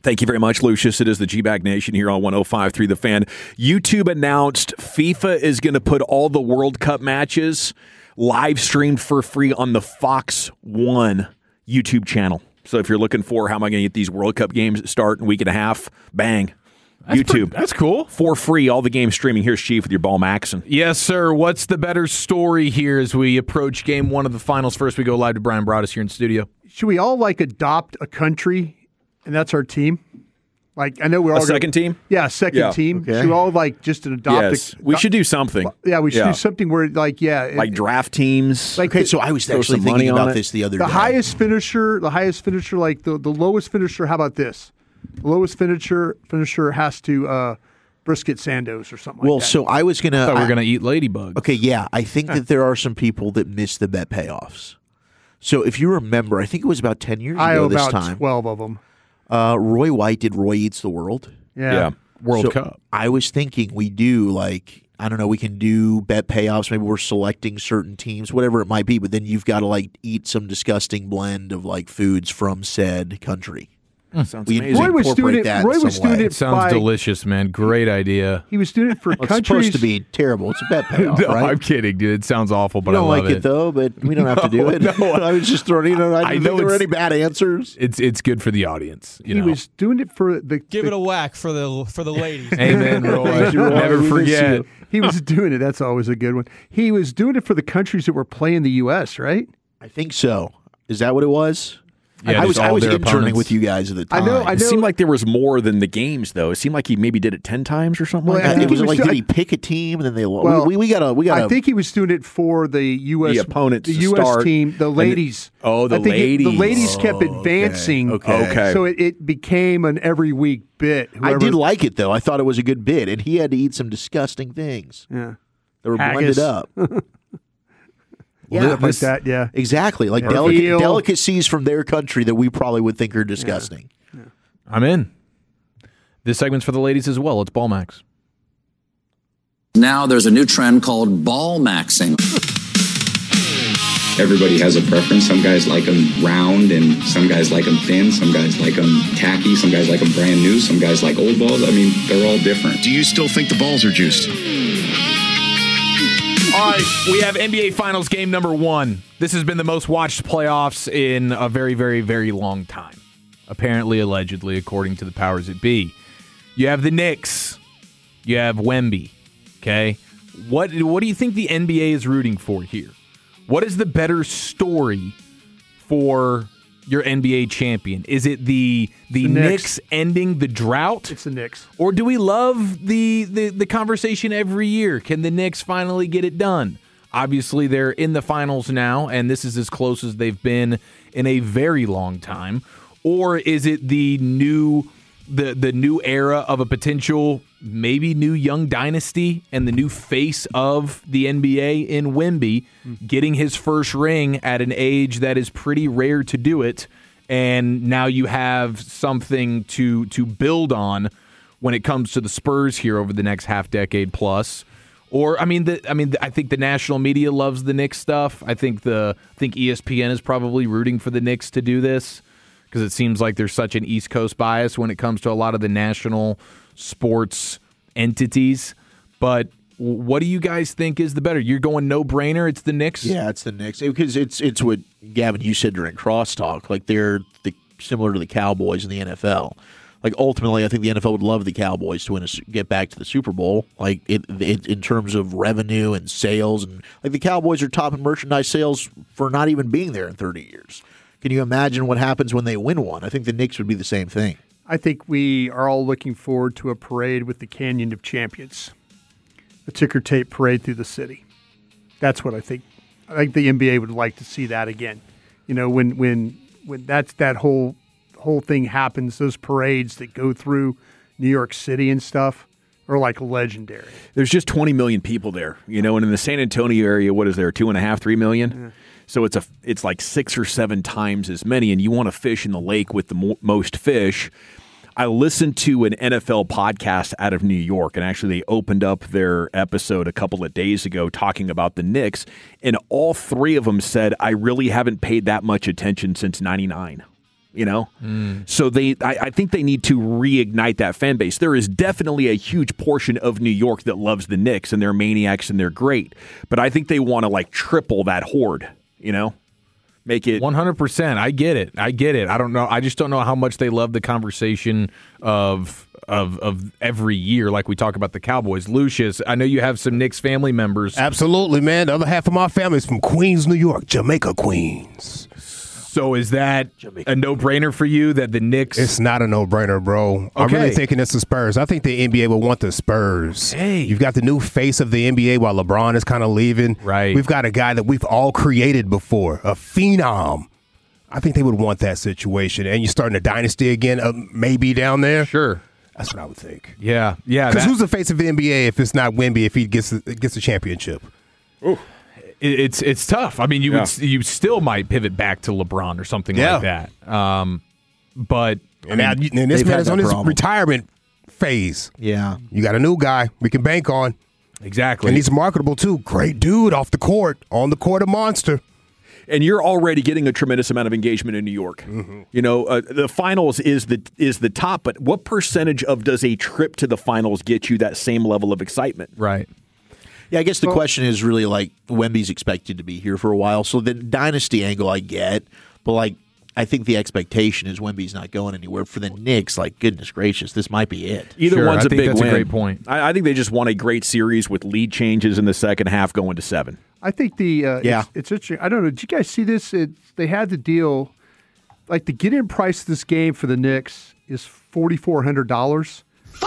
Thank you very much, Lucius. It is the G-Bag Nation here on 105.3 The Fan. YouTube announced FIFA is going to put all the World Cup matches live streamed for free on the Fox One YouTube channel. So if you're looking for how am I going to get these World Cup games that start in a week and a half, bang. YouTube. That's cool. For free, all the games streaming. Here's Chief with your Ball Maxon. Yes, sir. What's the better story here as we approach game one of the finals? First, we go live to Brian Broaddus here in studio. Should we all adopt a country, and that's our team? Like, I know we're all second team? Yeah, second team. Okay. Should we all just adopt? Yes, we should do something. Yeah, we should do something where like draft teams. Like so I was actually thinking about this the other day. The highest finisher, like the lowest finisher. How about this? The lowest finisher has to brisket Sandoz or something like that. Well, so I was gonna. I thought we were gonna eat ladybugs. Okay, yeah, I think that there are some people that miss the bet payoffs. So if you remember, I think it was about 10 years ago this time. About 12 of them. Roy White did Roy Eats the World. Yeah. World Cup. I was thinking we do I don't know, we can do bet payoffs. Maybe we're selecting certain teams, whatever it might be. But then you've got to eat some disgusting blend of foods from said country. Sounds amazing. Roy was doing it. Sounds delicious, man. Great idea. He was doing it for countries. It's supposed to be terrible. It's a bet payoff, No, right? I'm kidding, dude. It sounds awful, but I don't love like it though. But we don't have to do it. No. I was just throwing. I didn't think there were any bad answers. It's good for the audience. He was doing it for the. Give it a whack for the ladies. Amen, Roy. Never forget. He was doing it. That's always a good one. He was doing it for the countries that were playing the U.S., right? I think so. Is that what it was? Yeah, I was interning opponents. with you guys at the time. I know. It seemed like there was more than the games, though. It seemed like he maybe did it 10 times or something Well, like I that. think It was he did he pick a team and then they lost? Well, We got. I think he was doing it for the U.S. The opponents the to U.S. start. team, the ladies. The I think ladies. the ladies kept advancing. Okay. So it became an every week bit. I did like it though. I thought it was a good bid, and he had to eat some disgusting things. Yeah. They were Haggis. blended up. Stuff like that, yeah. Exactly. Like Veal. delicacies from their country that we probably would think are disgusting. I'm in. This segment's for the ladies as well. It's Ball Max. Now there's a new trend called ball maxing. Everybody has a preference. Some guys like them round, and some guys like them thin. Some guys like them tacky. Some guys like them brand new. Some guys like old balls. I mean, they're all different. Do you still think the balls are juiced? All right, we have NBA Finals game number 1. This has been the most watched playoffs in a very, very, very long time. Apparently, allegedly, according to the powers that be. You have the Knicks. You have Wemby. Okay? What do you think the NBA is rooting for here? What is the better story for your NBA champion? Is it the Knicks ending the drought? It's the Knicks. Or do we love the conversation every year? Can the Knicks finally get it done? Obviously, they're in the finals now, and this is as close as they've been in a very long time. Or is it the new era of a potential maybe new young dynasty and the new face of the NBA in Wemby getting his first ring at an age that is pretty rare to do it, and now you have something to build on when it comes to the Spurs here over the next half decade plus. Or I think the national media loves the Knicks stuff. I think ESPN is probably rooting for the Knicks to do this, because it seems like there's such an East Coast bias when it comes to a lot of the national sports entities. But what do you guys think is the better? You're going no-brainer, it's the Knicks? Yeah, it's the Knicks. Because it's what, Gavin, you said during crosstalk. Like, they're similar to the Cowboys in the NFL. Like, ultimately, I think the NFL would love the Cowboys to get back to the Super Bowl. Like, it in terms of revenue and sales. And, like, the Cowboys are top in merchandise sales for not even being there in 30 years. Can you imagine what happens when they win one? I think the Knicks would be the same thing. I think we are all looking forward to a parade with the Canyon of Champions, a ticker tape parade through the city. That's what I think. I think the NBA would like to see that again. You know, when that whole thing happens, those parades that go through New York City and stuff are like legendary. There's just 20 million people there, you know, and in the San Antonio area, what is there, 2.5, 3 million? Yeah. So it's like 6 or 7 times as many, and you want to fish in the lake with the most fish. I listened to an NFL podcast out of New York, and actually they opened up their episode a couple of days ago talking about the Knicks, and all 3 of them said, I really haven't paid that much attention since '99. So I think they need to reignite that fan base. There is definitely a huge portion of New York that loves the Knicks, and they're maniacs and they're great. But I think they want to triple that horde, make it 100%. I get it. I don't know. I just don't know how much they love the conversation of every year, like we talk about the Cowboys. Lucius, I know you have some Knicks family members. Absolutely, man. The other half of my family is from Queens, New York, Jamaica, Queens. So is that a no-brainer for you that the Knicks? It's not a no-brainer, bro. I'm really thinking it's the Spurs. I think the NBA will want the Spurs. Hey. You've got the new face of the NBA while LeBron is kind of leaving. Right. We've got a guy that we've all created before, a phenom. I think they would want that situation. And you're starting a dynasty again, maybe down there. Sure. That's what I would think. Yeah. Because who's the face of the NBA if it's not Wemby if he gets a championship? Ooh. It's tough. I mean, you still might pivot back to LeBron or something like that. But this man is on his retirement phase. Yeah, you got a new guy we can bank on. Exactly, and he's marketable too. Great dude off the court, on the court, a monster. And you're already getting a tremendous amount of engagement in New York. Mm-hmm. The finals is the top, but what percentage does a trip to the finals get you that same level of excitement? Right. Yeah, I guess the question is really Wemby's expected to be here for a while, so the dynasty angle I get, but I think the expectation is Wemby's not going anywhere. For the Knicks, goodness gracious, this might be it. Either one's a big that's win. A great point. I think they just won a great series with lead changes in the second half going to 7. I think it's interesting. I don't know. Did you guys see this? They had the deal, the get-in price of this game for the Knicks is $4,400,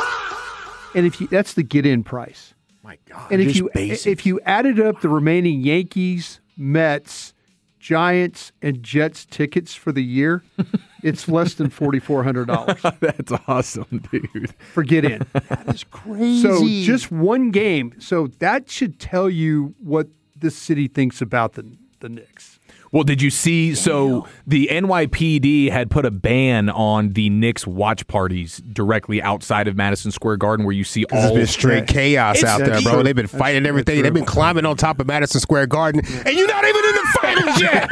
and that's the get-in price. My God! And if you added up the remaining Yankees, Mets, Giants, and Jets tickets for the year, it's less than $4,400. That's awesome, dude. For get in. That is crazy. So just one game. So that should tell you what this city thinks about the Knicks. Well, did you see? So the NYPD had put a ban on the Knicks watch parties directly outside of Madison Square Garden, where you see all. There's been straight chaos out there, bro. True. They've been fighting everything. They've been climbing on top of Madison Square Garden, and you're not even in the finals yet,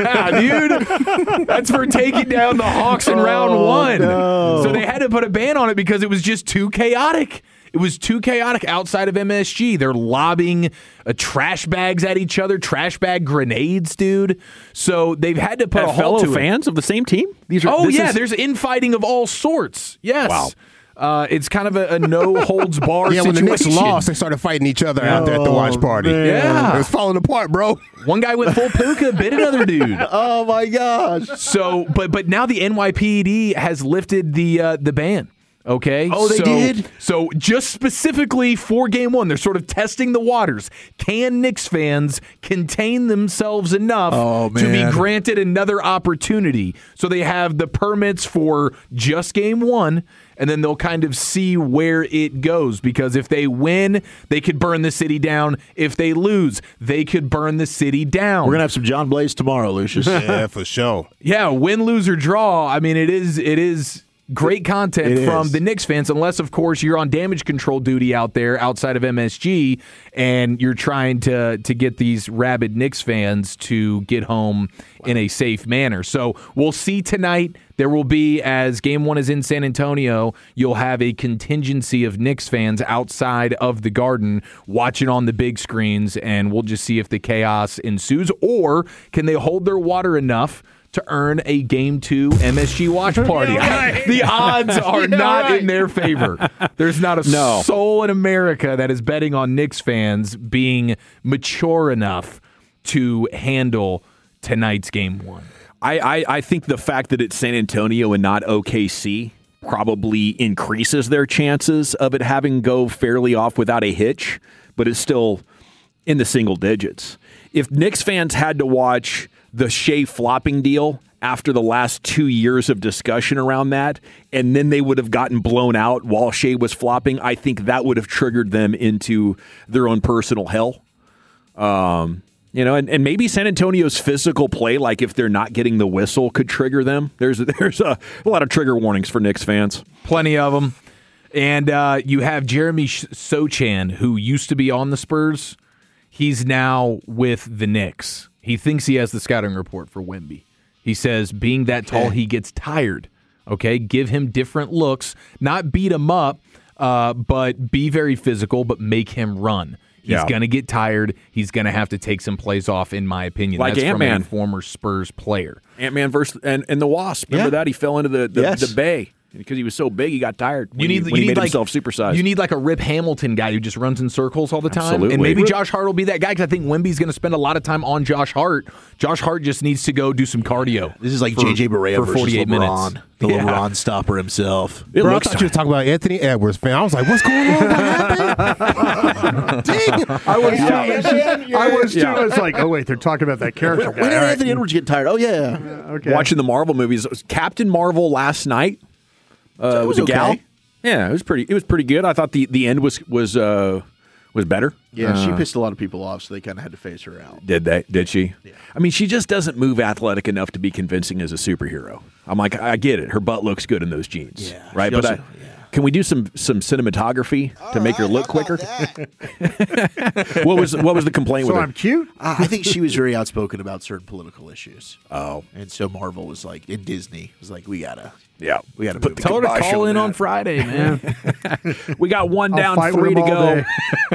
dude. That's for taking down the Hawks in round 1. No. So they had to put a ban on it because it was just too chaotic. It was too chaotic outside of MSG. They're lobbing trash bags at each other, trash bag grenades, dude. So they've had to put a halt to fans of the same team? There's infighting of all sorts. Yes. Wow. It's kind of a no-holds-barred situation. When the Knicks lost, they started fighting each other out there at the watch party. Man. Yeah. It was falling apart, bro. One guy went full puka, bit another dude. Oh, my gosh. So, but now the NYPD has lifted the ban. Okay. Oh, they did? So just specifically for Game 1, they're sort of testing the waters. Can Knicks fans contain themselves enough to be granted another opportunity? So they have the permits for just Game 1, and then they'll kind of see where it goes. Because if they win, they could burn the city down. If they lose, they could burn the city down. We're going to have some John Blaze tomorrow, Lucius. Yeah, for sure. Yeah, win, lose, or draw. I mean, it is great content from the Knicks fans, unless, of course, you're on damage control duty out there outside of MSG and you're trying to get these rabid Knicks fans to get home in a safe manner. So we'll see tonight. There will be, as Game 1 is in San Antonio, you'll have a contingency of Knicks fans outside of the Garden watching on the big screens, and we'll just see if the chaos ensues, or can they hold their water enough to earn a Game 2 MSG watch party. The odds are not in their favor. There's not a soul in America that is betting on Knicks fans being mature enough to handle tonight's Game 1. I think the fact that it's San Antonio and not OKC probably increases their chances of it having go fairly off without a hitch, but it's still in the single digits. If Knicks fans had to watch the Shea flopping deal after the last 2 years of discussion around that, and then they would have gotten blown out while Shea was flopping, I think that would have triggered them into their own personal hell. And maybe San Antonio's physical play, like if they're not getting the whistle, could trigger them. There's a lot of trigger warnings for Knicks fans. Plenty of them. And you have Jeremy Sochan, who used to be on the Spurs. He's now with the Knicks. He thinks he has the scouting report for Wemby. He says being that tall, he gets tired. Okay, give him different looks, not beat him up, but be very physical, but make him run. He's going to get tired. He's going to have to take some plays off, in my opinion. Like That's Ant-Man. from a former Spurs player. Ant-Man versus and the Wasp. Remember that? He fell into the bay. Because he was so big, he got tired when he made himself supersized. You need like a Rip Hamilton guy who just runs in circles all the time. Absolutely. And maybe Josh Hart will be that guy because I think Wemby's going to spend a lot of time on Josh Hart. Josh Hart just needs to go do some cardio. This is like J.J. Barea for versus 48 LeBron. minutes. The LeBron stopper himself. Bro, I thought you were talking about Anthony Edwards, man. I was like, what's going on? What happened? Dang. I was too. I was like, oh, wait, they're talking about that character guy. When did All right. Anthony Edwards get tired? Oh, yeah. Okay. Watching the Marvel movies. Captain Marvel last night. It was with the gal. okay. Yeah, it was pretty good. I thought the end was better. Yeah, she pissed a lot of people off, so they kind of had to phase her out. Did she? Yeah. I mean, she just doesn't move athletic enough to be convincing as a superhero. I'm like, I get it. Her butt looks good in those jeans. Yeah, right. she But also- can we do some cinematography to make her look quicker? What was the complaint So with her? I'm cute? I think she was very outspoken about certain political issues. Oh, And so Marvel was like, in Disney, was like, we gotta we put put the Tell her to kibosh call in that. on Friday, man. We got one I'll down, fight with 3 to him all go. day.